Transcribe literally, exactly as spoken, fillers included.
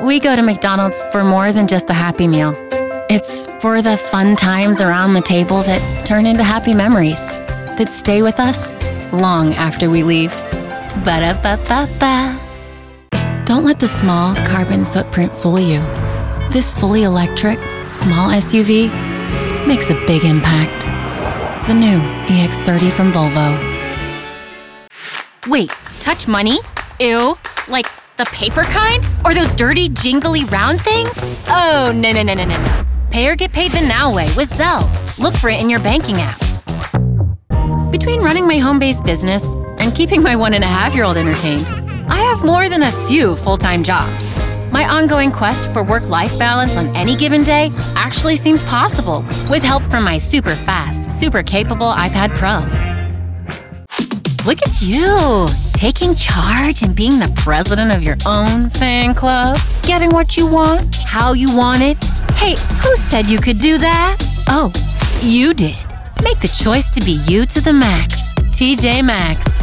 We go to McDonald's for more than just the Happy Meal. It's for the fun times around the table that turn into happy memories, that stay with us long after we leave. Ba-da-ba-ba-ba. Don't let the small carbon footprint fool you. This fully electric, small S U V makes a big impact. The new E X thirty from Volvo. Wait, touch money? Ew. Like the paper kind? Or those dirty, jingly round things? Oh, no, no, no, no, no, no. Pay or get paid the now way with Zelle. Look for it in your banking app. Between running my home-based business and keeping my one and a half year old entertained, I have more than a few full-time jobs. My ongoing quest for work-life balance on any given day actually seems possible with help from my super fast, super capable iPad Pro. Look at you, taking charge and being the president of your own fan club. Getting what you want, how you want it. Hey, who said you could do that? Oh, you did. Make the choice to be you to the max. T J Maxx.